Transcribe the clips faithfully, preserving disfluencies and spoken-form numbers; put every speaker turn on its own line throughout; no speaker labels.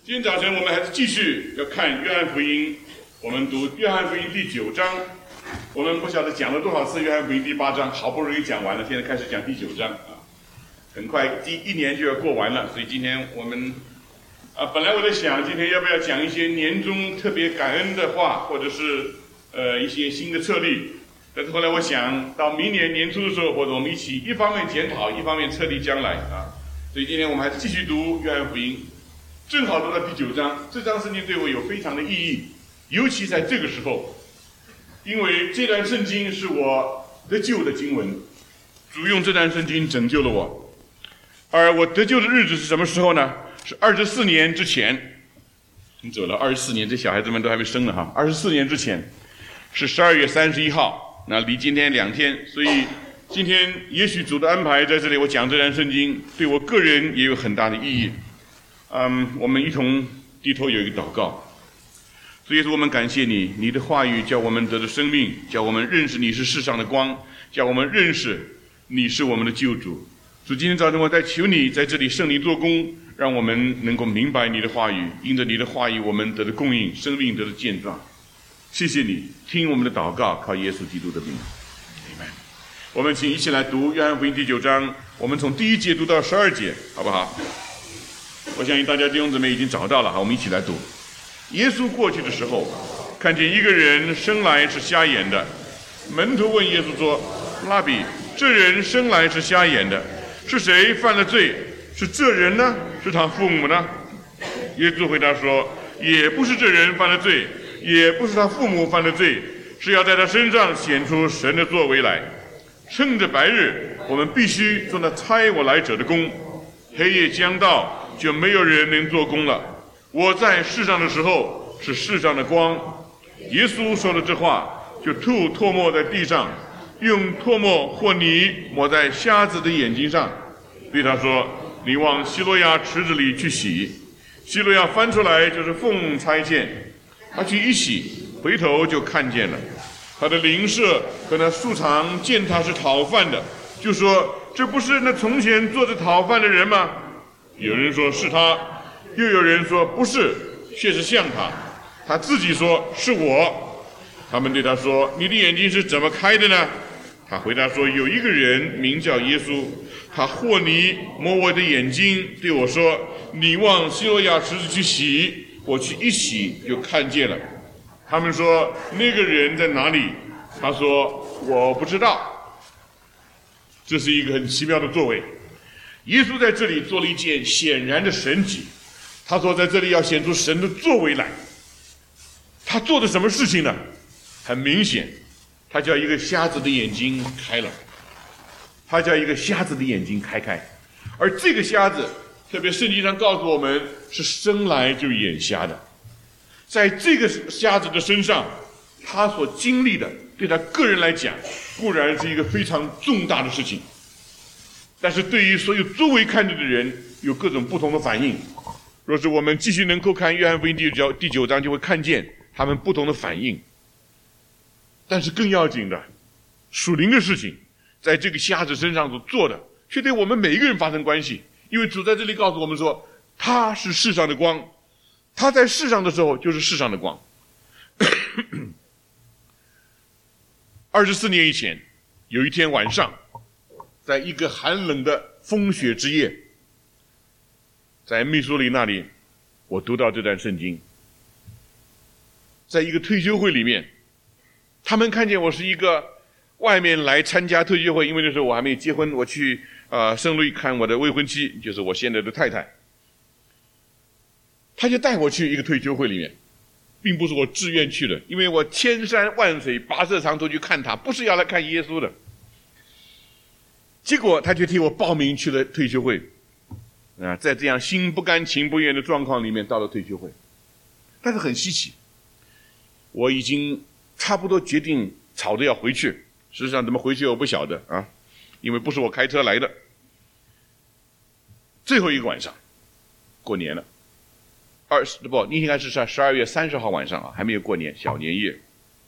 今天早晨我们还是继续要看约翰福音，我们读约翰福音第九章。我们不晓得讲了多少次约翰福音第八章，好不容易讲完了，现在开始讲第九章啊，很快第一年就要过完了，所以今天我们啊，本来我在想今天要不要讲一些年终特别感恩的话，或者是呃一些新的策略，但是后来我想到明年年初的时候，或者我们一起一方面检讨，一方面策立将来啊，所以今天我们还是继续读约翰福音。正好读到第九章，这章圣经对我有非常的意义，尤其在这个时候，因为这段圣经是我得救的经文，主用这段圣经拯救了我。而我得救的日子是什么时候呢？是二十四年之前。你走了二十四年，这小孩子们都还没生呢哈。二十四年之前是十二月三十一号，那离今天两天，所以今天也许主的安排在这里，我讲这段圣经对我个人也有很大的意义。嗯，我们一同低头有一个祷告。所以说我们感谢你，你的话语叫我们得到生命，叫我们认识你是世上的光，叫我们认识你是我们的救主。主，今天早晨我在求你在这里圣灵做工，让我们能够明白你的话语，因着你的话语我们得到供应，生命得到健壮。谢谢你听我们的祷告，靠耶稣基督的名。Amen。我们请一起来读约翰福音第九章，我们从第一节读到十二节，好不好？我相信大家弟兄姊妹已经找到了，好，我们一起来读。耶稣过去的时候，看见一个人生来是瞎眼的，门徒问耶稣说：“拉比，这人生来是瞎眼的，是谁犯了罪？是这人呢？是他父母呢？”耶稣回答说：“也不是这人犯了罪，也不是他父母犯了罪，是要在他身上显出神的作为来。趁着白日，我们必须做那差我来者的工；黑夜将到，就没有人能做工了。我在世上的时候是世上的光。”耶稣说了这话，就吐唾沫在地上，用唾沫或泥抹在瞎子的眼睛上，对他说：“你往西罗亚池子里去洗。”西罗亚翻出来就是奉差遣，他去一洗，回头就看见了。他的邻舍和那素常见他是讨饭的，就说：“这不是那从前坐着讨饭的人吗？”有人说是他，又有人说不是，却是像他。他自己说是我。他们对他说：“你的眼睛是怎么开的呢？”他回答说：“有一个人名叫耶稣，他和泥抹我的眼睛，对我说：你往西罗亚池子去洗。我去一洗，就看见了。”他们说：“那个人在哪里？”他说：“我不知道。”这是一个很奇妙的作为。耶稣在这里做了一件显然的神迹，他说在这里要显出神的作为来。他做的什么事情呢？很明显，他叫一个瞎子的眼睛开了，他叫一个瞎子的眼睛开开。而这个瞎子，特别圣经上告诉我们，是生来就眼瞎的。在这个瞎子的身上，他所经历的对他个人来讲固然是一个非常重大的事情，但是对于所有周围看着的人有各种不同的反应。若是我们继续能够看约翰福音第九第九章，就会看见他们不同的反应。但是更要紧的，属灵的事情在这个瞎子身上所做的，却对我们每一个人发生关系。因为主在这里告诉我们说，他是世上的光，他在世上的时候就是世上的光。二十四年以前，有一天晚上，在一个寒冷的风雪之夜，在密苏里那里，我读到这段圣经。在一个退休会里面，他们看见我是一个外面来参加退休会，因为那时候我还没有结婚，我去呃圣路易看我的未婚妻，就是我现在的太太。他就带我去一个退休会里面，并不是我自愿去的，因为我千山万水跋涉长途去看他，不是要来看耶稣的。结果他就替我报名去了退休会，啊，在这样心不甘情不愿的状况里面到了退休会。但是很稀奇，我已经差不多决定吵着要回去，实际上怎么回去我不晓得啊，因为不是我开车来的。最后一个晚上，过年了，二十不，应该是在十二月三十号晚上啊，还没有过年，小年夜。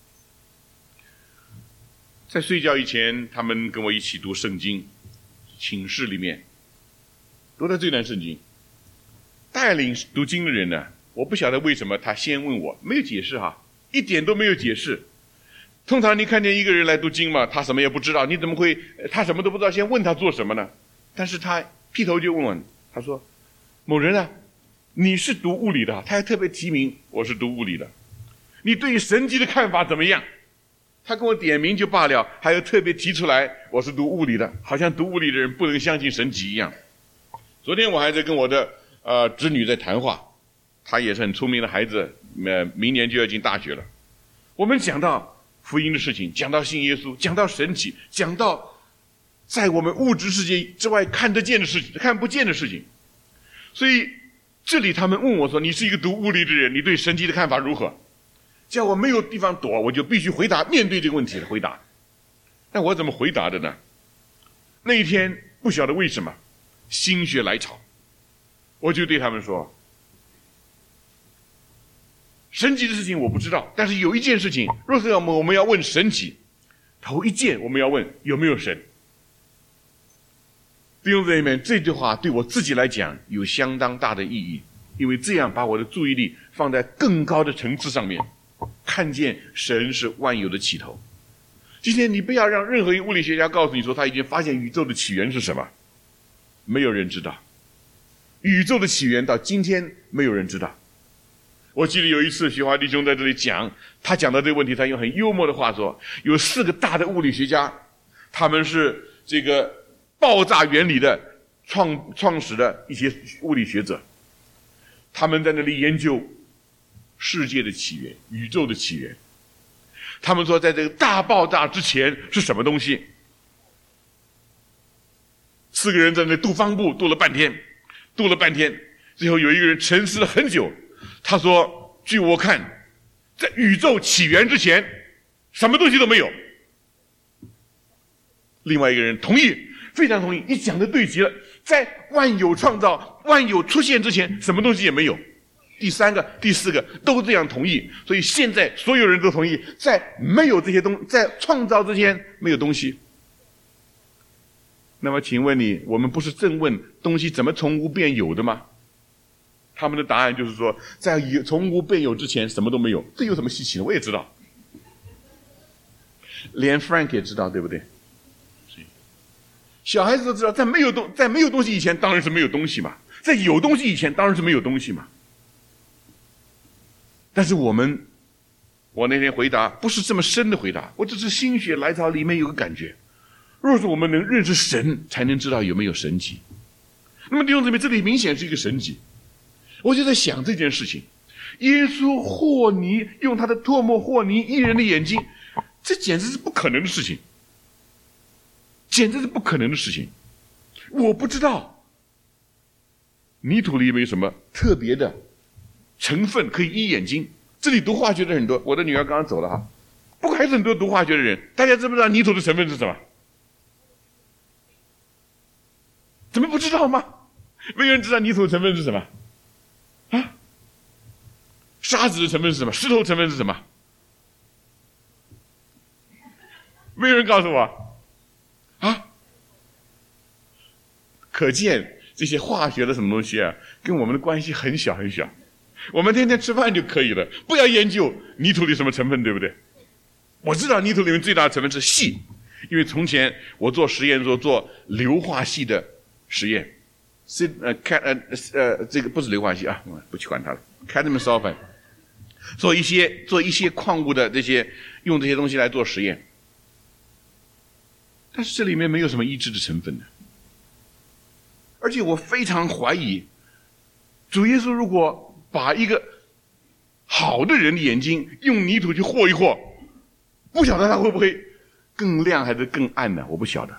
在睡觉以前，他们跟我一起读圣经，寝室里面读到这段圣经， 带领读经的人呢，我不晓得为什么他先问我，没有解释哈，一点都没有解释。通常你看见一个人来读经嘛，他什么也不知道，你怎么会他什么都不知道，先问他做什么呢？但是他劈头就问我，他说：“某人啊，你是读物理的，他还特别提名我是读物理的，你对于神迹的看法怎么样？”他跟我点名就罢了，还有特别提出来我是读物理的，好像读物理的人不能相信神迹一样。昨天我还在跟我的呃侄女在谈话，她也是很聪明的孩子，呃，明年就要进大学了。我们讲到福音的事情，讲到信耶稣，讲到神迹，讲到在我们物质世界之外看得见的事情，看不见的事情。所以这里他们问我说：“你是一个读物理的人，你对神迹的看法如何？”叫我没有地方躲，我就必须回答，面对这个问题的回答。那我怎么回答的呢？那一天不晓得为什么心血来潮，我就对他们说：神迹的事情我不知道，但是有一件事情，若是我们我们要问神迹，头一件我们要问有没有神。弟兄姊妹们，这句话对我自己来讲有相当大的意义，因为这样把我的注意力放在更高的层次上面，看见神是万有的起头。今天你不要让任何一个物理学家告诉你说他已经发现宇宙的起源是什么，没有人知道。宇宙的起源到今天没有人知道。我记得有一次徐华弟兄在这里讲，他讲到这个问题，他用很幽默的话说，有四个大的物理学家，他们是这个爆炸原理的创创始的一些物理学者，他们在那里研究世界的起源，宇宙的起源。他们说在这个大爆炸之前是什么东西。四个人在那里读方布，读了半天读了半天最后有一个人沉思了很久，他说，据我看，在宇宙起源之前什么东西都没有。另外一个人同意，非常同意，你讲的对极了，在万有创造万有出现之前什么东西也没有。第三个第四个都这样同意，所以现在所有人都同意，在没有这些东在创造之前没有东西。那么请问你，我们不是正问东西怎么从无变有的吗？他们的答案就是说，在从无变有之前什么都没有，这有什么稀奇的？我也知道，连 Frank 也知道，对不对？小孩子都知道，在没有东在没有东西以前当然是没有东西嘛，在有东西以前当然是没有东西嘛。但是我们，我那天回答不是这么深的回答，我只是心血来潮，里面有个感觉。若是我们能认识神，才能知道有没有神迹。那么弟兄姊妹，这里明显是一个神迹。我就在想这件事情，耶稣和泥，用他的唾沫和泥一人的眼睛，这简直是不可能的事情，简直是不可能的事情。我不知道泥土里有没有什么特别的成分可以医眼睛。这里读化学的很多，我的女儿刚刚走了哈，不过还是很多读化学的人。大家知不知道泥土的成分是什么？怎么不知道吗？没有人知道泥土的成分是什么啊？沙子的成分是什么？石头成分是什么？没有人告诉我啊。可见这些化学的什么东西啊，跟我们的关系很小很小。我们天天吃饭就可以了，不要研究泥土里什么成分，对不对？我知道泥土里面最大的成分是硒，因为从前我做实验的时候做硫化系的实验，是呃开呃呃这个不是硫化系啊，不去管它了 ，cadmium sulfide， 做一些做一些矿物的这些用这些东西来做实验，但是这里面没有什么医治的成分的，而且我非常怀疑，主耶稣如果把一个好的人的眼睛用泥土去和一和，不晓得他会不会更亮还是更暗呢？我不晓得。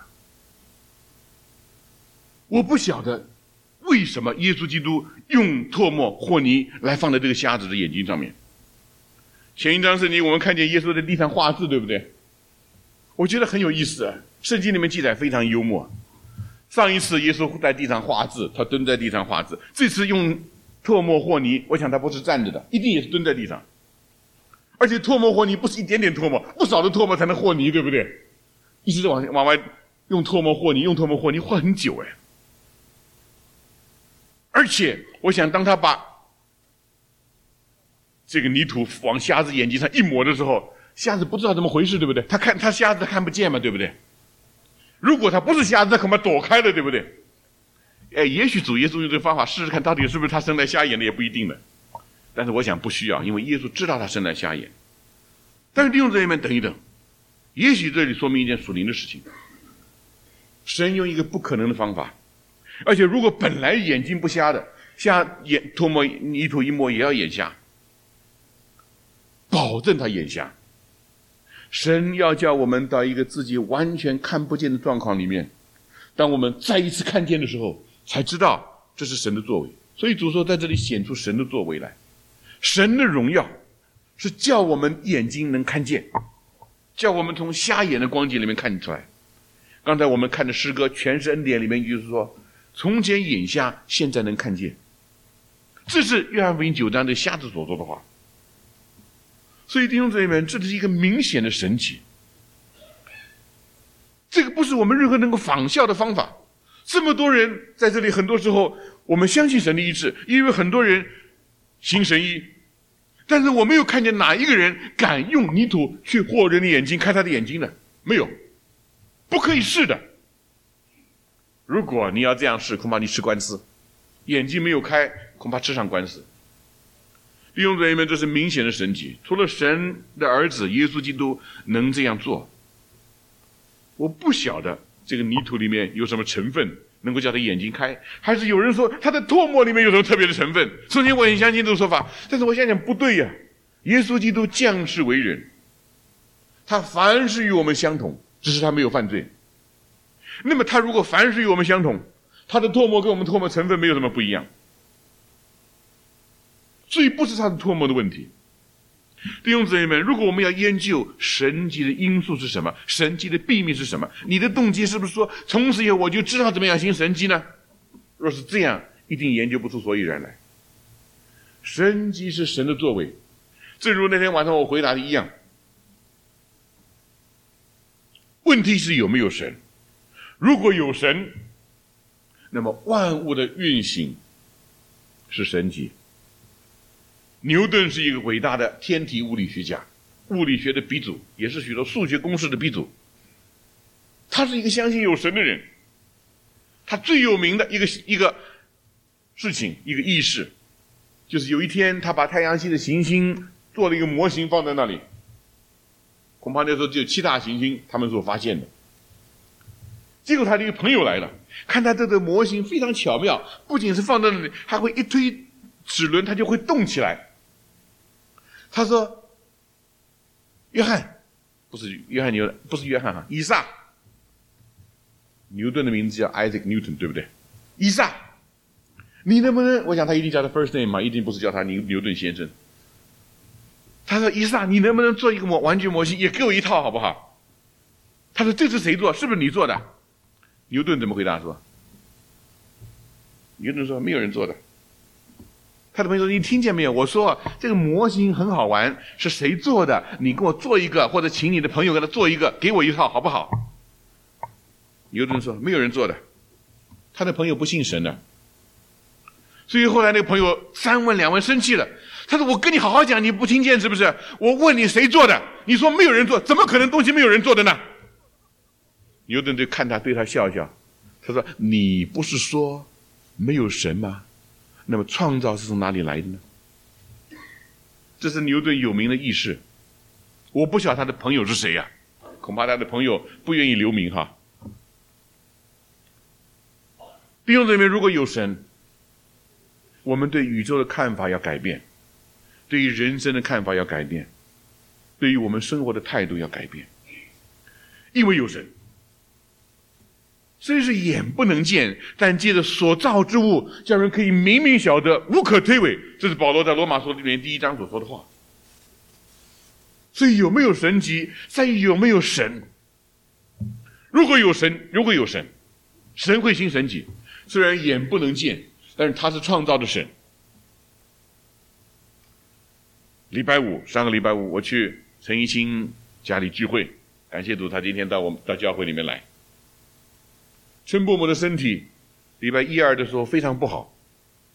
我不晓得为什么耶稣基督用唾沫和泥来放在这个瞎子的眼睛上面。前一章圣经我们看见耶稣在地上画字，对不对？我觉得很有意思啊，圣经里面记载非常幽默。上一次耶稣在地上画字，他蹲在地上画字，这次用唾沫和泥，我想他不是站着的，一定也是蹲在地上。而且唾沫和泥不是一点点唾沫，不少的唾沫才能和泥，对不对？一直往往外用唾沫和泥，用唾沫和泥和很久哎。 而且我想当他把这个泥土往瞎子眼睛上一抹的时候，瞎子不知道怎么回事，对不对？他看他瞎子他看不见嘛，对不对？如果他不是瞎子，他恐怕躲开了，对不对？哎，也许主耶稣用这个方法试试看，到底是不是他生来瞎眼的也不一定的。但是我想不需要，因为耶稣知道他生来瞎眼。但是弟兄姊妹们，等一等，也许这里说明一件属灵的事情。神用一个不可能的方法，而且如果本来眼睛不瞎的，瞎眼唾沫泥土一摸也要眼瞎，保证他眼瞎。神要叫我们到一个自己完全看不见的状况里面，当我们再一次看见的时候，才知道这是神的作为。所以主说在这里显出神的作为来，神的荣耀是叫我们眼睛能看见，叫我们从瞎眼的光景里面看出来。刚才我们看的诗歌全是恩典里面就是说，从前眼瞎，现在能看见。这是约翰福音九章对瞎子所说的话。所以弟兄姊妹们，这是一个明显的神奇，这个不是我们任何能够仿效的方法。这么多人在这里，很多时候我们相信神的医治，因为很多人行神医，但是我没有看见哪一个人敢用泥土去和人的眼睛，开他的眼睛的，没有，不可以试的。如果你要这样试，恐怕你吃官司，眼睛没有开，恐怕吃上官司。弟兄姊妹们，这是明显的神迹，除了神的儿子耶稣基督能这样做。我不晓得这个泥土里面有什么成分能够叫他眼睛开，还是有人说他的唾沫里面有什么特别的成分。首先我很相信这个说法，但是我想想不对呀、啊。耶稣基督降世为人，他凡是与我们相同，只是他没有犯罪。那么他如果凡是与我们相同，他的唾沫跟我们唾沫成分没有什么不一样，所以不是他的唾沫的问题。弟兄姊妹们，如果我们要研究神迹的因素是什么，神迹的秘密是什么，你的动机是不是说从此以后我就知道怎么样行神迹呢？若是这样，一定研究不出所以然来。神迹是神的作为，正如那天晚上我回答的一样，问题是有没有神。如果有神，那么万物的运行是神迹。牛顿是一个伟大的天体物理学家，物理学的鼻祖，也是许多数学公式的鼻祖。他是一个相信有神的人。他最有名的一个一个事情，一个轶事，就是有一天他把太阳系的行星做了一个模型放在那里，恐怕那时候只有七大行星他们所发现的。结果他的一个朋友来了，看他这个模型非常巧妙，不仅是放在那里，还会一推齿轮它就会动起来。他说约翰，不是约翰牛顿，不是约翰哈，以撒。牛顿的名字叫 Isaac Newton， 对不对？以撒，你能不能，我想他一定叫他 first name 嘛，一定不是叫他牛牛顿先生。他说以撒，你能不能做一个模玩具模型，也给我一套好不好？他说这是谁做？是不是你做的？牛顿怎么回答说？牛顿说没有人做的。他的朋友说你听见没有，我说这个模型很好玩，是谁做的？你给我做一个，或者请你的朋友给他做一个，给我一套好不好？牛顿说没有人做的。他的朋友不信神的，所以后来那个朋友三问两问生气了。他说我跟你好好讲，你不听见是不是？我问你谁做的，你说没有人做，怎么可能东西没有人做的呢？牛顿就看他，对他笑笑，他说你不是说没有神吗？那么创造是从哪里来的呢？这是牛顿有名的轶事。我不晓得他的朋友是谁呀、啊、恐怕他的朋友不愿意留名哈。弟兄姊妹，如果有神，我们对宇宙的看法要改变，对于人生的看法要改变，对于我们生活的态度要改变。因为有神，虽是眼不能见，但借着所造之物，叫人可以明明晓得，无可推诿。这是保罗在罗马书里面第一章所说的话。所以有没有神迹，在于有没有神。如果有神，如果有神，神会行神迹。虽然眼不能见，但是他是创造的神。礼拜五，上个礼拜五我去陈一清家里聚会，感谢主，他今天到我们到教会里面来。陈伯母的身体礼拜一二的时候非常不好，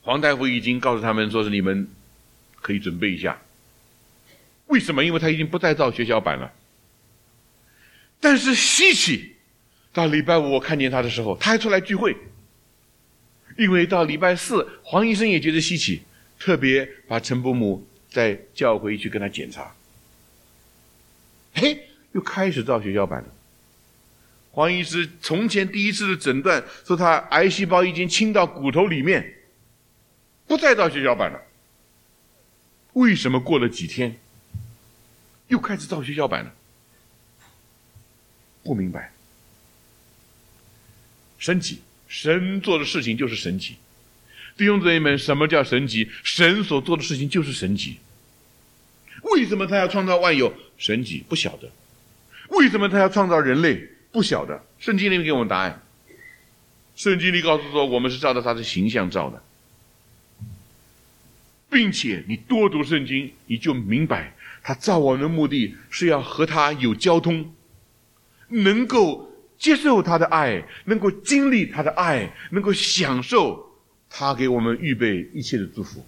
皇太后已经告诉他们说是你们可以准备一下。为什么？因为他已经不再造血小板了。但是稀奇，到礼拜五我看见他的时候，他还出来聚会。因为到礼拜四，黄医生也觉得稀奇，特别把陈伯母再叫回去跟他检查。嘿，又开始造血小板了。黄医师从前第一次的诊断说他癌细胞已经侵到骨头里面，不再造血小板了。为什么过了几天又开始造血小板了？不明白。神奇，神做的事情就是神奇。弟兄姊妹们，什么叫神奇？神所做的事情就是神奇。为什么他要创造万有？神奇，不晓得。为什么他要创造人类？不晓得。圣经里面给我们答案。圣经里告诉说，我们是照着他的形象造的，并且你多读圣经，你就明白他造我们的目的是要和他有交通，能够接受他的爱，能够经历他的爱，能够享受他给我们预备一切的祝福。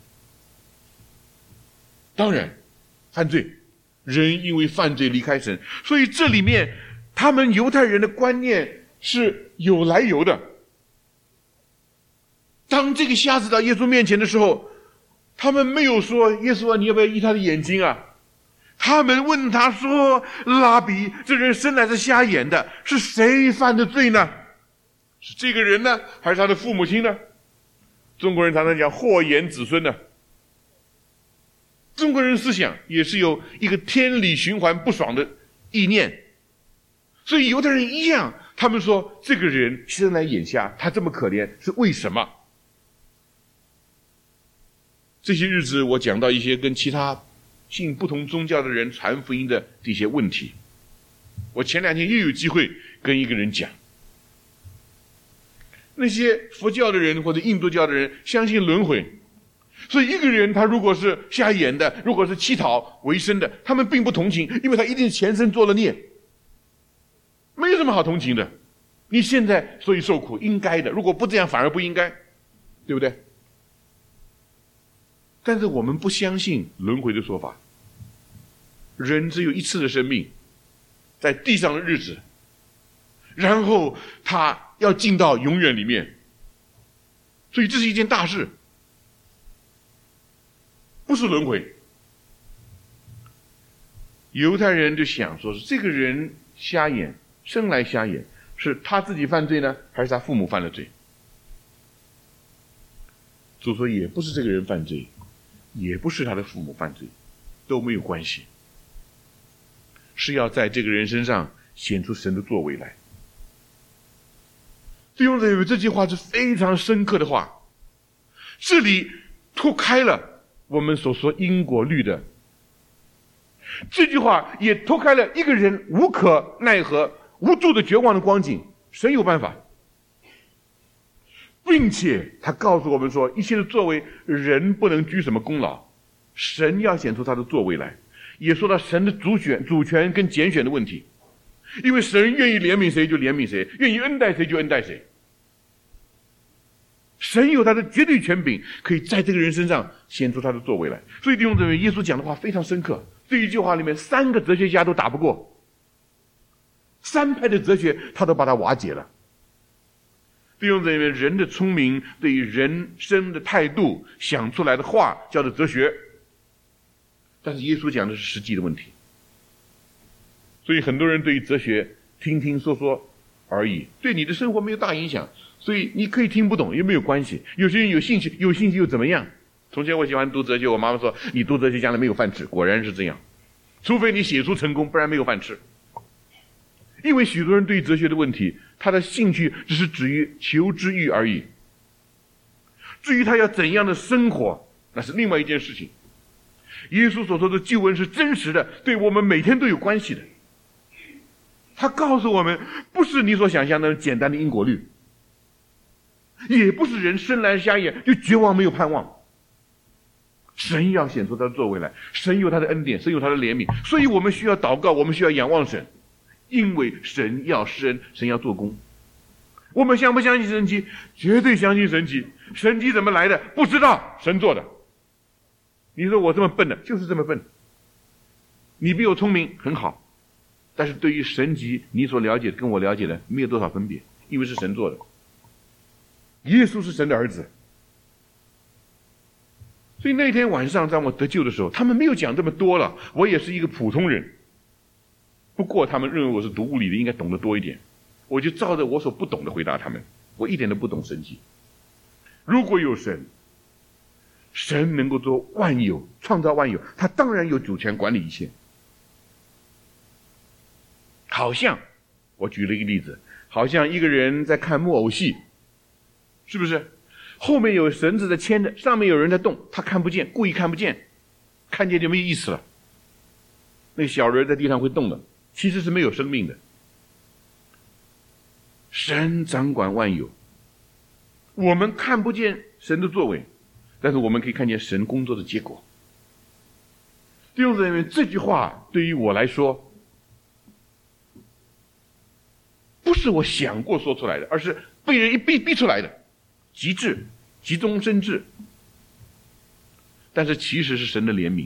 当然犯罪，人因为犯罪离开神，所以这里面他们犹太人的观念是有来由的。当这个瞎子到耶稣面前的时候，他们没有说耶稣啊，你要不要医他的眼睛啊？他们问他说，拉比，这人生来是瞎眼的，是谁犯的罪呢？是这个人呢，还是他的父母亲呢？中国人常常讲祸延子孙呢。中国人思想也是有一个天理循环不爽的意念，所以犹太人一样，他们说这个人生来眼瞎，他这么可怜，是为什么？这些日子我讲到一些跟其他信不同宗教的人传福音的这些问题。我前两天又有机会跟一个人讲，那些佛教的人或者印度教的人相信轮回，所以一个人他如果是瞎眼的，如果是乞讨为生的，他们并不同情，因为他一定前生做了孽，没有什么好同情的。你现在所以受苦应该的，如果不这样反而不应该，对不对？但是我们不相信轮回的说法。人只有一次的生命，在地上的日子，然后他要进到永远里面，所以这是一件大事，不是轮回。犹太人就想说，是这个人瞎眼，生来瞎眼，是他自己犯罪呢，还是他父母犯了罪？主说也不是这个人犯罪，也不是他的父母犯罪，都没有关系，是要在这个人身上显出神的作为来。弟兄姊妹，这句话是非常深刻的话，这里脱开了我们所说因果律的，这句话也脱开了一个人无可奈何、无助的绝望的光景，神有办法。并且他告诉我们说，一切的作为人不能居什么功劳，神要显出他的作为来。也说到神的主选、主权跟拣选的问题，因为神愿意怜悯谁就怜悯谁，愿意恩待谁就恩待谁。神有他的绝对权柄，可以在这个人身上显出他的作为来。所以弟兄姊妹，耶稣讲的话非常深刻，这一句话里面三个哲学家都打不过，三派的哲学他都把它瓦解了。弟兄姊妹，人的聪明对于人生的态度想出来的话叫做哲学，但是耶稣讲的是实际的问题。所以很多人对于哲学听听说说而已，对你的生活没有大影响，所以你可以听不懂也没有关系。有些人有兴趣，有兴趣又怎么样？从前我喜欢读哲学，我妈妈说你读哲学将来没有饭吃，果然是这样，除非你写出成功，不然没有饭吃。因为许多人对于哲学的问题，他的兴趣只是止于求知欲而已，至于他要怎样的生活，那是另外一件事情。耶稣所说的救恩是真实的，对我们每天都有关系的。他告诉我们，不是你所想象的简单的因果律，也不是人生来瞎眼就绝望没有盼望。神要显出他的作为来，神有他的恩典，神有他的怜悯，所以我们需要祷告，我们需要仰望神，因为神要施恩，神要做工。 我们相不相信神迹？绝对相信神迹。神迹怎么来的？不知道，神做的。你说我这么笨的，就是这么笨。你比我聪明，很好。但是对于神迹，你所了解的跟我了解的没有多少分别，因为是神做的。耶稣是神的儿子。所以那天晚上当我得救的时候，他们没有讲这么多了，我也是一个普通人。不过他们认为我是读物理的，应该懂得多一点。我就照着我所不懂的回答他们，我一点都不懂神迹。如果有神，神能够做万有，创造万有，他当然有主权管理一切。好像我举了一个例子，好像一个人在看木偶戏，是不是？后面有绳子在牵着，上面有人在动，他看不见，故意看不见，看见就没意思了。那个小人在地上会动的，其实是没有生命的。神掌管万有，我们看不见神的作为，但是我们可以看见神工作的结果。弟兄姊妹，这句话对于我来说，不是我想过说出来的，而是被人一逼逼出来的，极致、急中生智。但是其实是神的怜悯。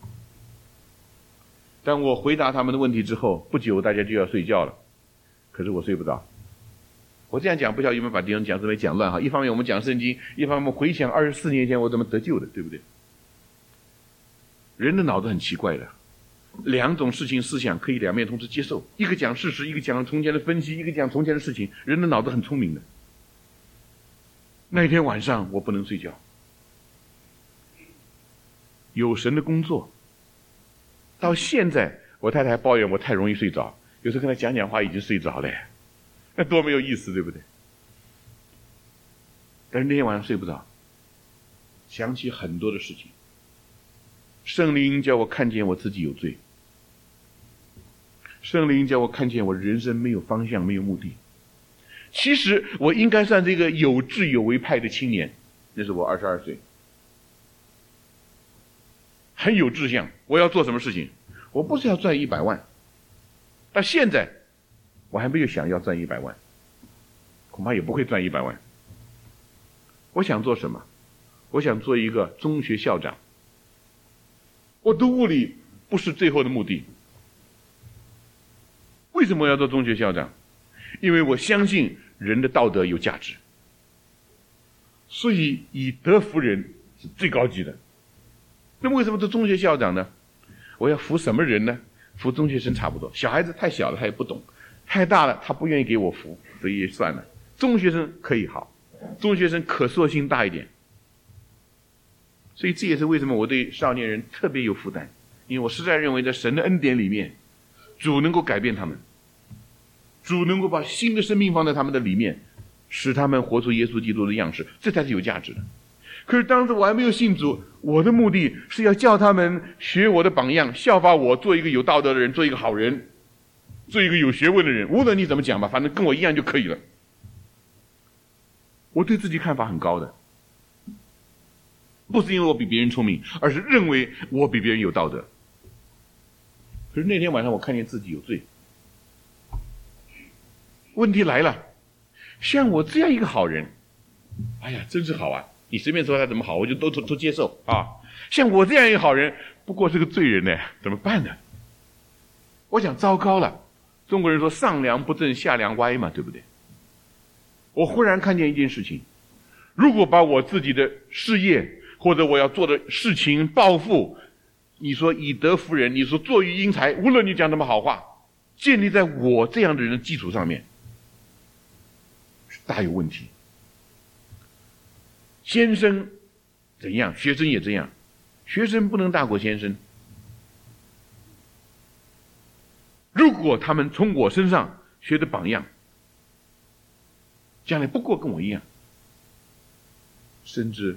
当我回答他们的问题之后，不久大家就要睡觉了，可是我睡不着。我这样讲，不晓得有没有把弟兄讲姊妹讲乱哈？一方面我们讲圣经，一方面我们回想二十四年前我怎么得救的，对不对？人的脑子很奇怪的，两种事情思想可以两面同时接受，一个讲事实，一个讲从前的分析，一个讲从前的事情。人的脑子很聪明的。那天晚上我不能睡觉，有神的工作。到现在我太太还抱怨我太容易睡着，有时候跟她讲讲话已经睡着了，那多没有意思，对不对？但是那天晚上睡不着，想起很多的事情。圣灵叫我看见我自己有罪，圣灵叫我看见我人生没有方向，没有目的。其实我应该算这个有志有为派的青年，那是我二十二岁，很有志向。我要做什么事情？我不是要赚一百万，但现在我还没有想要赚一百万，恐怕也不会赚一百万。我想做什么？我想做一个中学校长。我读物理不是最后的目的。为什么要做中学校长？因为我相信人的道德有价值，所以以德服人是最高级的。那么为什么做中学校长呢？我要服什么人呢？服中学生差不多。小孩子太小了他也不懂，太大了他不愿意给我服，所以也算了。中学生可以好，中学生可塑性大一点。所以这也是为什么我对少年人特别有负担，因为我实在认为在神的恩典里面，主能够改变他们，主能够把新的生命放在他们的里面，使他们活出耶稣基督的样式，这才是有价值的。可是当时我还没有信主，我的目的是要叫他们学我的榜样，效法我，做一个有道德的人，做一个好人，做一个有学问的人。无论你怎么讲吧，反正跟我一样就可以了。我对自己看法很高的，不是因为我比别人聪明，而是认为我比别人有道德。可是那天晚上我看见自己有罪。问题来了，像我这样一个好人，哎呀，真是好啊！你随便说他怎么好，我就都都都接受啊。像我这样一个好人，不过是个罪人呢，怎么办呢？我想糟糕了。中国人说上梁不正下梁歪嘛，对不对？我忽然看见一件事情，如果把我自己的事业或者我要做的事情抱负，你说以德服人，你说作育英才，无论你讲什么好话，建立在我这样的人的基础上面，大有问题。先生怎样，学生也这样，学生不能大过先生。如果他们从我身上学的榜样，将来不过跟我一样，甚至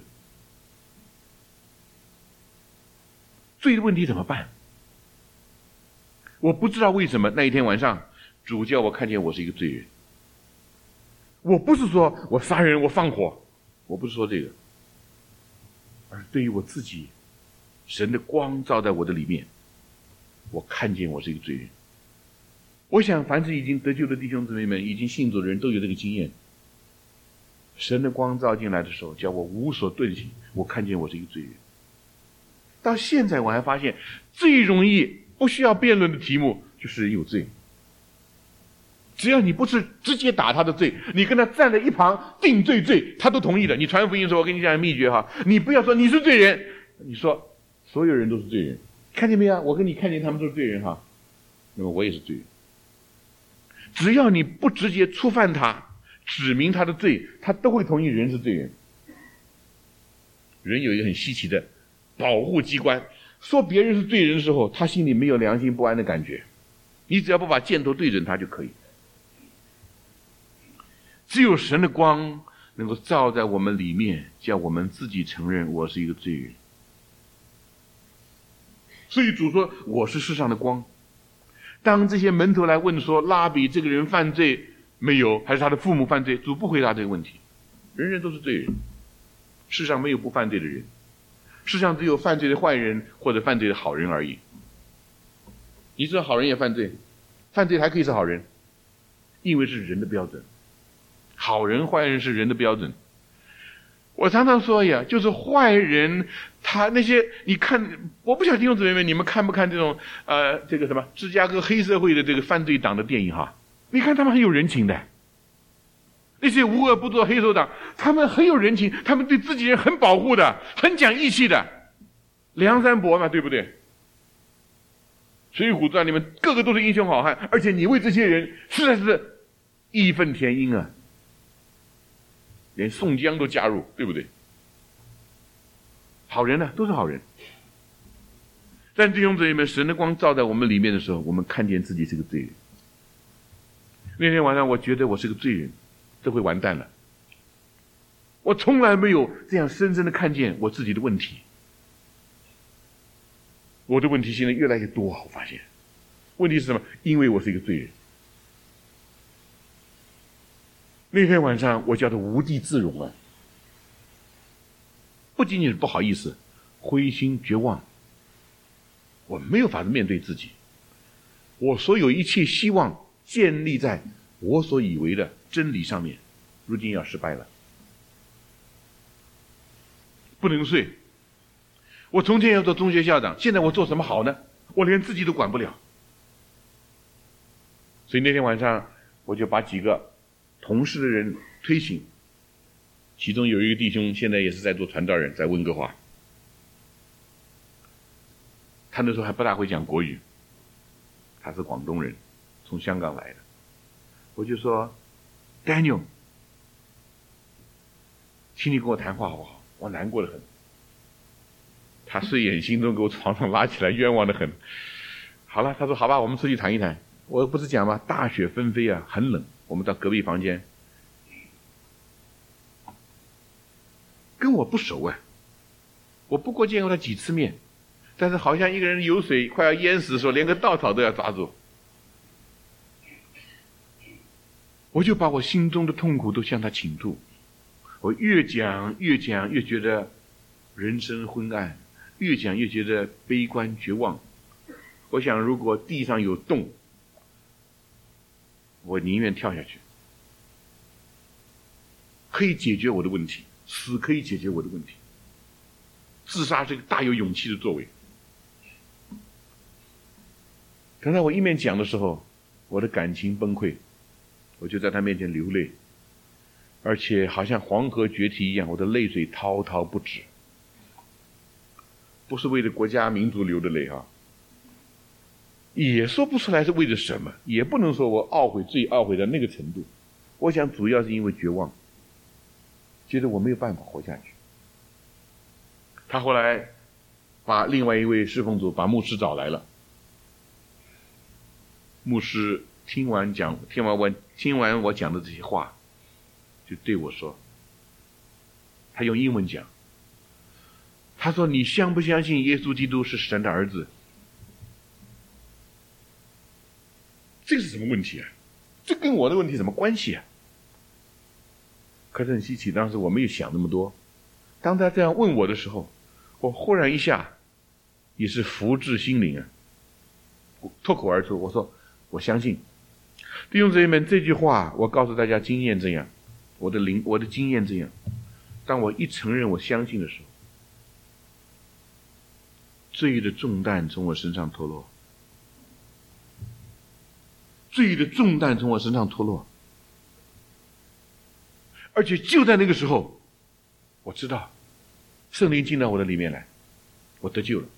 罪的问题怎么办？我不知道为什么那一天晚上主叫我看见我是一个罪人。我不是说我杀人我放火，我不是说这个，而对于我自己，神的光照在我的里面，我看见我是一个罪人。我想凡是已经得救的弟兄姊妹们，已经信主的人都有这个经验。
神的光照进来的时候，叫我无所遁形，我看见我是一个罪人。到现在我还发现，最容易不需要辩论的题目就是有罪。只要你不是直接打他的罪，你跟他站在一旁定罪罪，他都同意的。你传福音的时候，我跟你讲秘诀哈，你不要说你是罪人，你说所有人都是罪人，看见没有？我跟你看见他们都是罪人哈，那么我也是罪人。只要你不直接触犯他，指明他的罪，他都会同意人是罪人。人有一个很稀奇的保护机关，说别人是罪人的时候，他心里没有良心不安的感觉。你只要不把箭头对准他就可以。只有神的光能够照在我们里面，叫我们自己承认我是一个罪人。所以主说我是世上的光。当这些门徒来问说拉比这个人犯罪没有，还是他的父母犯罪，主不回答这个问题。人人都是罪人，世上没有不犯罪的人，世上只有犯罪的坏人或者犯罪的好人而已。你知道好人也犯罪，犯罪还可以是好人，因为是人的标准。好人坏人是人的标准。我常常说呀，就是坏人他那些你看，我不晓得弟兄姊妹们你们看不看这种呃这个什么芝加哥黑社会的这个犯罪党的电影哈？你看他们很有人情的，那些无恶不作黑手党，他们很有人情，他们对自己人很保护的，很讲义气的，梁山伯嘛，对不对？水浒传里面个个都是英雄好汉，而且你为这些人实在是义愤填膺啊，连宋江都加入，对不对？好人呢，都是好人。但弟兄姊妹们，神的光照在我们里面的时候，我们看见自己是个罪人。那天晚上我觉得我是个罪人，这会完蛋了。我从来没有这样深深的看见我自己的问题。我的问题现在越来越多，我发现问题是什么？因为我是一个罪人。那天晚上我叫他无地自容啊，不仅仅是不好意思，灰心绝望，我没有法子面对自己，我所有一切希望建立在我所以为的真理上面，如今要失败了，不能睡。我从前要做中学校长，现在我做什么好呢？我连自己都管不了。所以那天晚上我就把几个同事的人推醒，其中有一个弟兄现在也是在做传道人，在温哥华。他那时候还不大会讲国语，他是广东人，从香港来的。我就说 Daniel， 请你跟我谈话好不好？我难过得很。他睡眼惺忪给我床上拉起来，冤枉得很。好了，他说好吧，我们出去谈一谈。我不是讲吗？大雪纷飞啊，很冷。我们到隔壁房间，跟我不熟啊，我不过见过他几次面，但是好像一个人有水快要淹死的时候，连个稻草都要抓住。我就把我心中的痛苦都向他倾吐，我越讲越讲越觉得人生昏暗，越讲越觉得悲观绝望。我想如果地上有洞，我宁愿跳下去，可以解决我的问题，死可以解决我的问题，自杀是个大有勇气的作为。刚才我一面讲的时候，我的感情崩溃，我就在他面前流泪，而且好像黄河决堤一样，我的泪水滔滔不止，不是为了国家民族流的泪啊，也说不出来是为了什么，也不能说我懊悔最懊悔到那个程度。我想主要是因为绝望，觉得我没有办法活下去。他后来把另外一位侍奉主把牧师找来了，牧师听完讲听完我听完我讲的这些话，就对我说，他用英文讲，他说你相不相信耶稣基督是神的儿子？这个是什么问题啊？这跟我的问题什么关系啊？可是很稀奇，当时我没有想那么多。当他这样问我的时候，我忽然一下也是福至心灵啊，我脱口而出，我说我相信。弟兄姊妹们，这句话我告诉大家经验这样， 我的灵，我的经验这样。当我一承认我相信的时候，罪的重担从我身上脱落，罪的重担从我身上脱落，而且就在那个时候，我知道圣灵进到我的里面来，我得救了。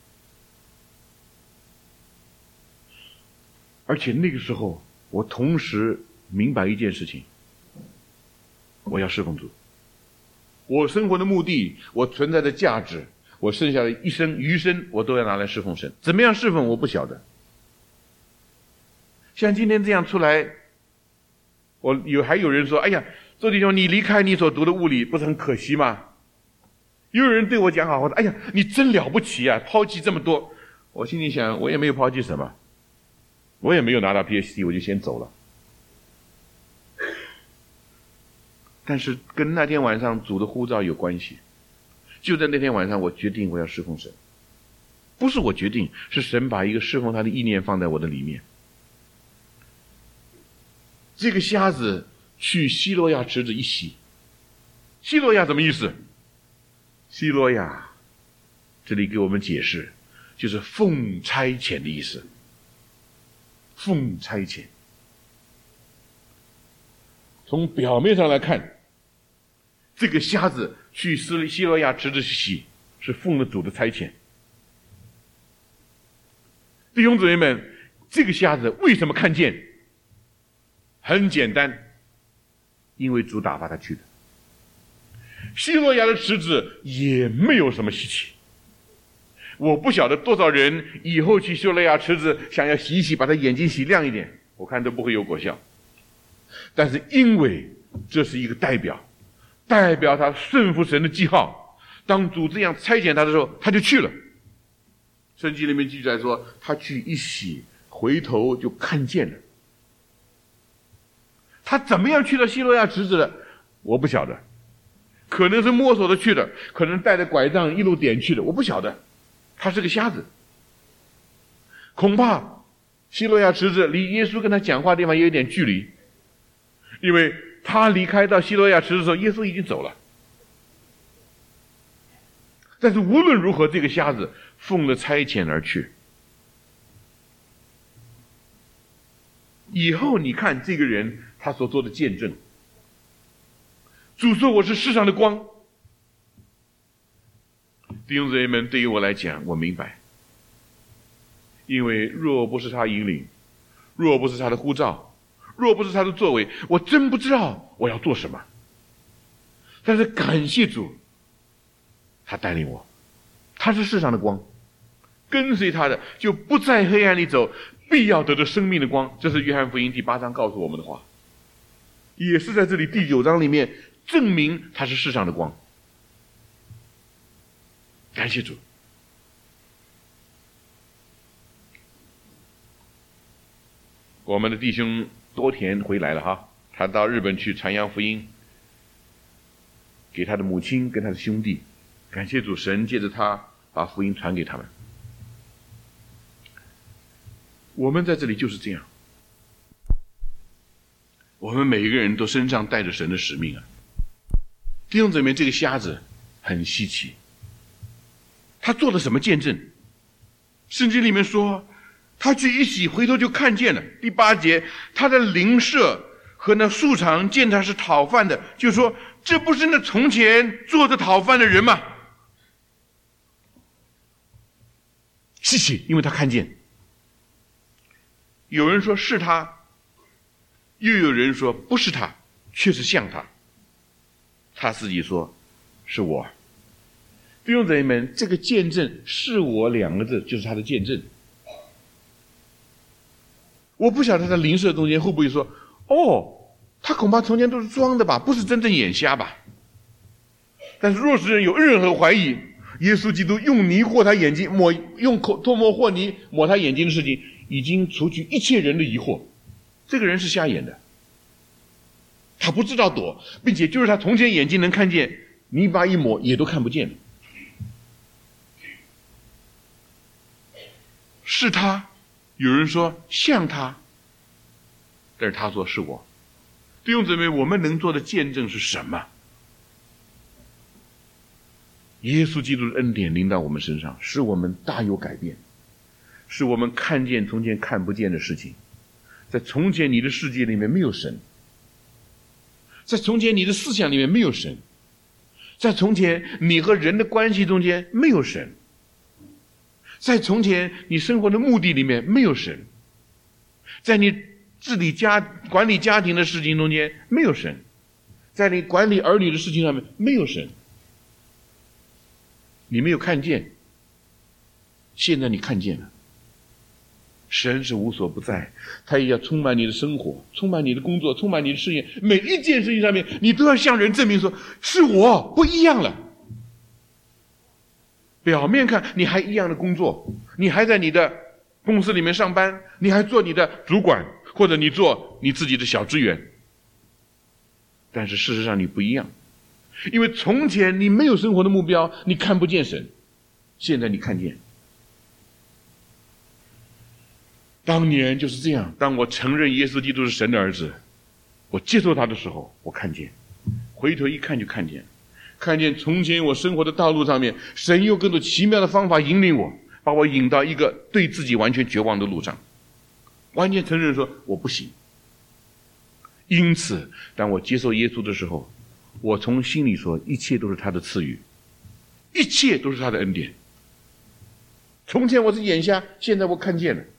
而且那个时候，我同时明白一件事情：我要侍奉主。我生活的目的，我存在的价值，我剩下的一生余生，我都要拿来侍奉神。怎么样侍奉，我不晓得。像今天这样出来，我有还有人说：“哎呀，周弟兄，你离开你所读的物理，不是很可惜吗？”又有人对我讲好话说：“哎呀，你真了不起啊，抛弃这么多。”我心里想，我也没有抛弃什么，我也没有拿到 P H D， 我就先走了。但是跟那天晚上主的呼召有关系。就在那天晚上，我决定我要侍奉神。不是我决定，是神把一个侍奉他的意念放在我的里面。这个瞎子去西罗亚池子一洗。西罗亚什么意思？西罗亚这里给我们解释，就是奉差遣的意思。奉差遣。从表面上来看，这个瞎子去西罗亚池子洗，是奉了主的差遣。弟兄姊妹们，这个瞎子为什么看见？很简单，因为主打发他去的。西罗亚的池子也没有什么稀奇。我不晓得多少人以后去西罗亚池子想要洗一洗，把他眼睛洗亮一点，我看都不会有果效。但是因为这是一个代表，代表他顺服神的记号，当主这样差遣他的时候，他就去了。圣经里面记载说，他去一洗，回头就看见了。他怎么样去到西罗亚池子的，我不晓得，可能是摸索着去的，可能带着拐杖一路点去的，我不晓得。他是个瞎子，恐怕西罗亚池子离耶稣跟他讲话的地方也有点距离，因为他离开到西罗亚池子的时候，耶稣已经走了。但是无论如何，这个瞎子奉了差遣而去。以后你看这个人他所做的见证，主说我是世上的光。弟兄姊妹们，对于我来讲，我明白，因为若不是他引领，若不是他的呼召，若不是他的作为，我真不知道我要做什么。但是感谢主，他带领我，他是世上的光，跟随他的就不在黑暗里走，必要得到生命的光。这是约翰福音第八章告诉我们的话，也是在这里第九章里面证明他是世上的光。感谢主。我们的弟兄多田回来了哈，他到日本去传扬福音，给他的母亲跟他的兄弟。感谢主，神借着他把福音传给他们。我们在这里就是这样，我们每一个人都身上带着神的使命啊。弟兄姊妹，这个瞎子很稀奇，他做了什么见证？圣经里面说，他去一洗，回头就看见了。第八节，他的邻舍和那素常见他是讨饭的，就说：“这不是那从前坐着讨饭的人吗？”稀奇，因为他看见。有人说是他，又有人说不是他，确实像他。他自己说是我。弟兄姊妹们，这个见证是我两个字就是他的见证。我不晓得他在邻舍中间会不会说，哦，他恐怕从前都是装的吧，不是真正眼瞎吧。但是若是人有任何怀疑，耶稣基督用泥和他眼睛，抹用口唾沫和泥抹他眼睛的事情，已经除去一切人的疑惑。这个人是瞎眼的，他不知道躲，并且就是他从前眼睛能看见，泥巴一抹也都看不见了。是他，有人说像他，但是他说是我。 弟兄姊妹，我们能做的见证是什么？耶稣基督的恩典临到我们身上，使我们大有改变，使我们看见从前看不见的事情。在从前你的世界里面没有神，在从前你的思想里面没有神，在从前你和人的关系中间没有神，在从前你生活的目的里面没有神，在你治理家管理家庭的事情中间没有神，在你管理儿女的事情上面没有神。你没有看见，现在你看见了。神是无所不在，他也要充满你的生活，充满你的工作，充满你的事业，每一件事情上面你都要向人证明说，是我不一样了。表面看你还一样的工作，你还在你的公司里面上班，你还做你的主管，或者你做你自己的小职员，但是事实上你不一样。因为从前你没有生活的目标，你看不见神，现在你看见。当年就是这样，当我承认耶稣基督是神的儿子，我接受他的时候，我看见，回头一看就看见，看见从前我生活的道路上面，神用各种奇妙的方法引领我，把我引到一个对自己完全绝望的路上，完全承认说我不行。因此当我接受耶稣的时候，我从心里说，一切都是他的赐予，一切都是他的恩典。从前我是眼瞎，现在我看见了。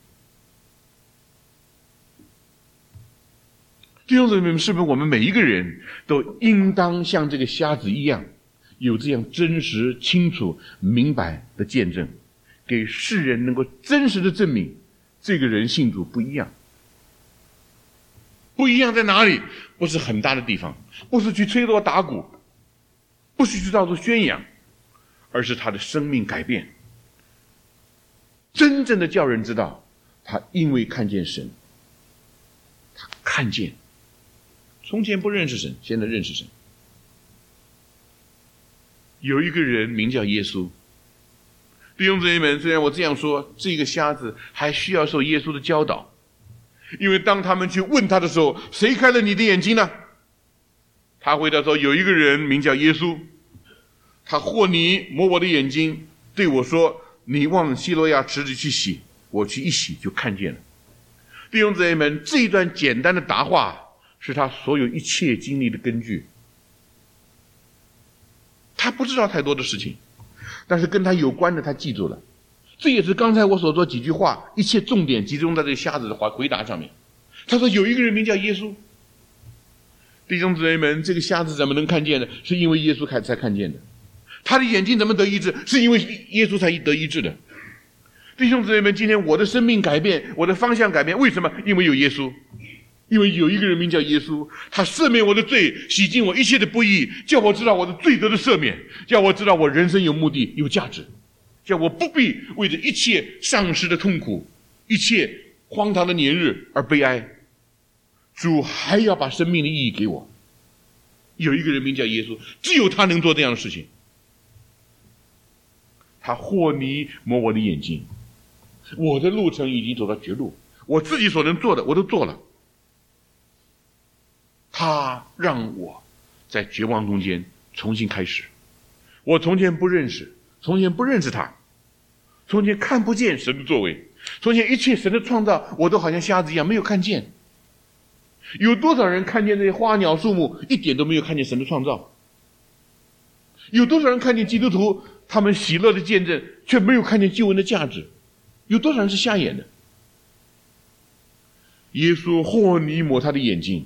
弟兄姊妹们，是不是我们每一个人都应当像这个瞎子一样，有这样真实、清楚、明白的见证，给世人能够真实的证明这个人信主不一样。不一样在哪里？不是很大的地方，不是去吹锣打鼓，不是去到处宣扬，而是他的生命改变，真正的叫人知道，他因为看见神，他看见，从前不认识神，现在认识神。有一个人名叫耶稣。弟兄姊妹们，虽然我这样说，这个瞎子还需要受耶稣的教导。因为当他们去问他的时候，谁开了你的眼睛呢？他回答说，有一个人名叫耶稣，他和泥抹我的眼睛，对我说，你往西罗亚池子去洗，我去一洗就看见了。弟兄姊妹们，这一段简单的答话是他所有一切经历的根据。他不知道太多的事情，但是跟他有关的他记住了。这也是刚才我所说几句话一切重点集中在这个瞎子的回答上面。他说有一个人名叫耶稣。弟兄姊妹们，这个瞎子怎么能看见呢？是因为耶稣才看见的。他的眼睛怎么得医治？是因为耶稣才得医治的。弟兄姊妹们，今天我的生命改变，我的方向改变，为什么？因为有耶稣。因为有一个人名叫耶稣，他赦免我的罪，洗净我一切的不义，叫我知道我的罪得的赦免，叫我知道我人生有目的有价值，叫我不必为着一切丧失的痛苦，一切荒唐的年日而悲哀。主还要把生命的意义给我。有一个人名叫耶稣，只有他能做这样的事情。他和泥抹我的眼睛，我的路程已经走到绝路，我自己所能做的我都做了。他让我在绝望中间重新开始。我从前不认识，从前不认识他，从前看不见神的作为，从前一切神的创造我都好像瞎子一样没有看见。有多少人看见这些花鸟树木，一点都没有看见神的创造？有多少人看见基督徒他们喜乐的见证，却没有看见救恩的价值？有多少人是瞎眼的？耶稣和泥抹他的眼睛，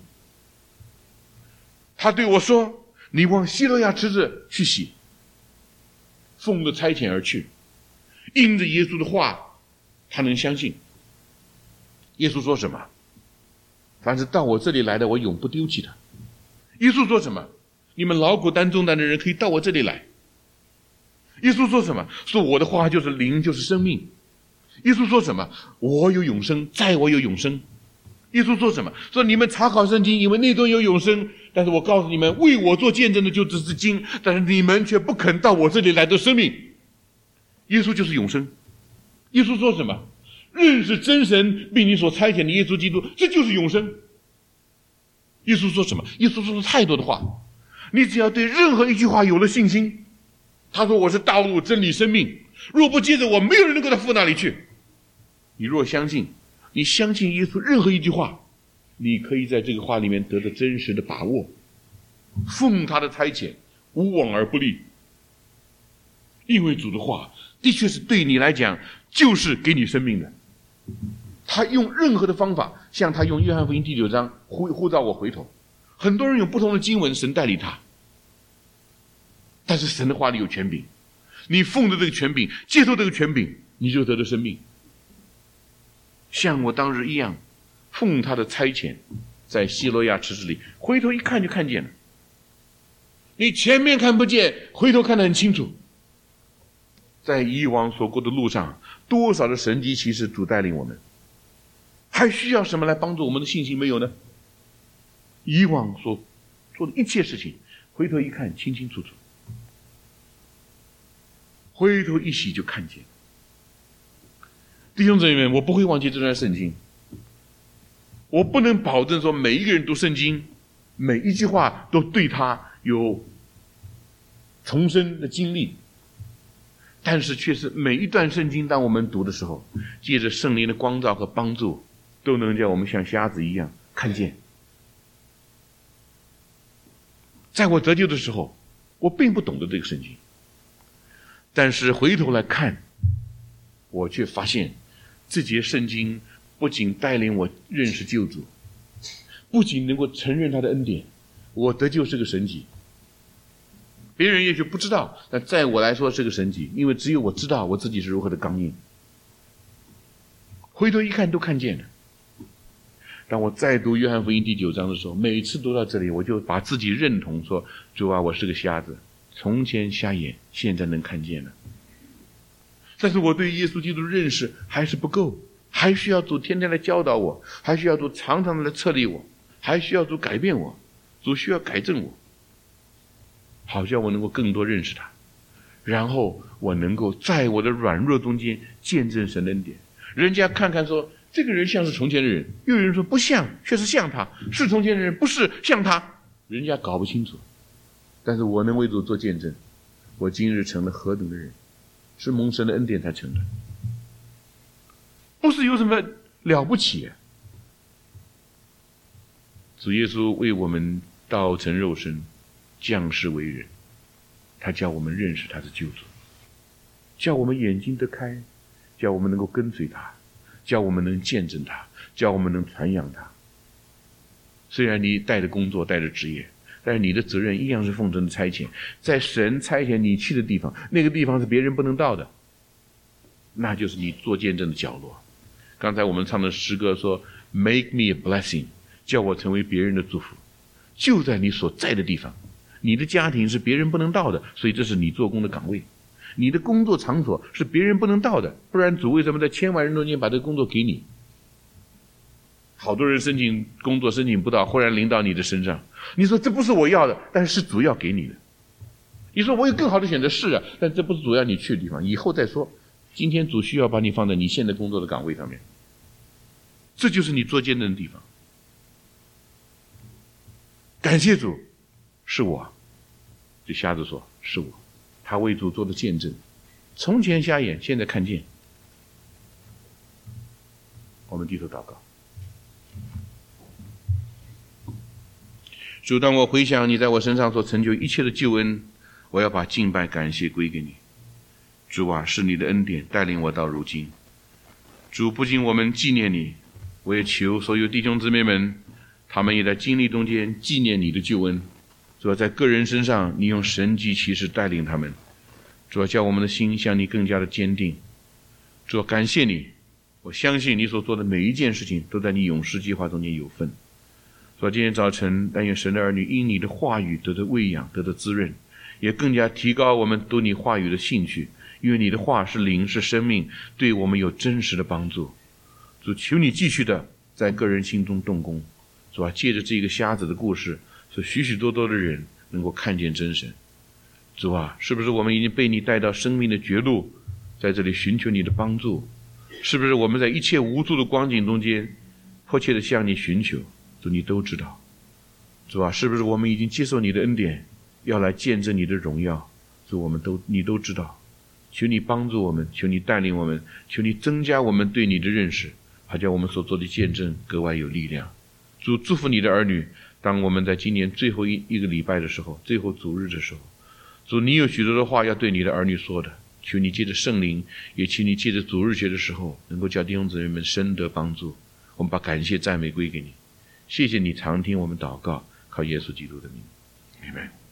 他对我说，你往西罗亚池子去洗。奉着差遣而去，因着耶稣的话，他能相信。耶稣说什么？凡是到我这里来的，我永不丢弃他。耶稣说什么？你们劳苦担重担的人可以到我这里来。耶稣说什么？说我的话就是灵，就是生命。耶稣说什么？我有永生，在我有永生。耶稣说什么？说你们查考圣经，以为那中有永生，但是我告诉你们，为我做见证的就只是经，但是你们却不肯到我这里来得生命。耶稣就是永生。耶稣说什么？认识真神并你所差遣的耶稣基督，这就是永生。 耶稣说什么？耶稣说了太多的话，你只要对任何一句话有了信心，他说我是道路真理生命，若不接着我，没有人能够到父那里去。你若相信，你相信耶稣任何一句话，你可以在这个话里面得到真实的把握，奉他的差遣，无往而不利。因为主的话的确是对你来讲就是给你生命的，他用任何的方法，像他用约翰福音第九章呼呼召我回头。很多人有不同的经文，神带领他，但是神的话里有权柄，你奉着这个权柄，接受这个权柄，你就得了生命。像我当日一样，奉他的差遣，在希罗亚池子里，回头一看就看见了。你前面看不见，回头看得很清楚。在以往所过的路上，多少的神迹奇事主带领我们，还需要什么来帮助我们的信心没有呢？以往所做的一切事情，回头一看清清楚楚，回头一洗就看见。弟兄姊妹们，我不会忘记这段圣经。我不能保证说每一个人读圣经，每一句话都对他有重生的经历，但是却是每一段圣经当我们读的时候，借着圣灵的光照和帮助，都能叫我们像瞎子一样看见。在我得救的时候，我并不懂得这个圣经，但是回头来看，我却发现这节圣经不仅带领我认识救主，不仅能够承认他的恩典，我得救是个神迹。别人也许不知道，但在我来说是个神迹，因为只有我知道我自己是如何的刚硬。回头一看都看见了。当我再读约翰福音第九章的时候，每次读到这里，我就把自己认同说，主啊，我是个瞎子，从前瞎眼，现在能看见了。但是我对耶稣基督的认识还是不够，还需要主天天来教导我，还需要主常常的来测立我，还需要主改变我，主需要改正我，好像我能够更多认识他，然后我能够在我的软弱中间见证神的恩典。人家看看说这个人像是从前的人，又有人说不像，却是像他，是从前的人，不是像他，人家搞不清楚。但是我能为主做见证，我今日成了何等的人，是蒙神的恩典才成的，不是有什么了不起。主耶稣为我们道成肉身，降世为人，他叫我们认识他的救主，叫我们眼睛得开，叫我们能够跟随他，叫我们能见证他，叫我们能传扬他。虽然你带着工作，带着职业，但是你的责任一样是奉神的差遣，在神差遣你去的地方，那个地方是别人不能到的，那就是你做见证的角落。刚才我们唱的诗歌说 Make me a blessing， 叫我成为别人的祝福，就在你所在的地方。你的家庭是别人不能到的，所以这是你做工的岗位。你的工作场所是别人不能到的，不然主为什么在千万人中间把这个工作给你？好多人申请工作申请不到，忽然临到你的身上，你说这不是我要的，但是是主要给你的。你说我有更好的选择，是啊，但这不是主要你去的地方，以后再说。今天主需要把你放在你现在工作的岗位上面，这就是你做见证的地方。感谢主，是我。这瞎子说是我，他为主做的见证，从前瞎眼，现在看见。我们低头祷告。主，当我回想你在我身上所成就一切的救恩，我要把敬拜感谢归给你。主啊，是你的恩典带领我到如今。主，不仅我们纪念你，我也求所有弟兄姊妹们，他们也在经历中间纪念你的救恩。主啊，在个人身上你用神迹奇事带领他们。主啊，叫我们的心向你更加的坚定。主啊，感谢你，我相信你所做的每一件事情都在你永世计划中间有份。主啊，今天早晨但愿神的儿女因你的话语得到喂养，得到滋润，也更加提高我们读你话语的兴趣，因为你的话是灵是生命，对我们有真实的帮助。主，求你继续的在个人心中动工。主啊，借着这个瞎子的故事，使许许多多的人能够看见真神。主啊，是不是我们已经被你带到生命的绝路，在这里寻求你的帮助？是不是我们在一切无助的光景中间迫切的向你寻求？主，你都知道。 主啊，是不是我们已经接受你的恩典，要来见证你的荣耀？主，我们都你都知道，求你帮助我们，求你带领我们，求你增加我们对你的认识，好叫我们所做的见证格外有力量。主，祝福你的儿女，当我们在今年最后一一个礼拜的时候，最后主日的时候，主，你有许多的话要对你的儿女说的，求你借着圣灵，也求你借着主日节的时候，能够叫弟兄姊妹们深得帮助。我们把感谢赞美归给你，谢谢你常听我们祷告，靠耶稣基督的名，阿们。